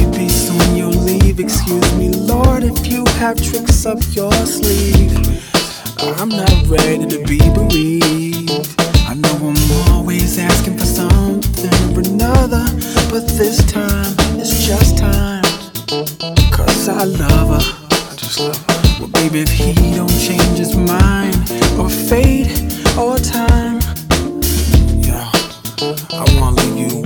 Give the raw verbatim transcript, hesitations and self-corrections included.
maybe soon you'll leave. Excuse me, Lord, if you have tricks up your sleeve. I'm not ready to be bereaved. I know I'm always asking for something or another, but this time it's just time. Cause I love her, I just love her. Well baby, if he don't change his mind, or fate, or time, yeah, I wanna leave you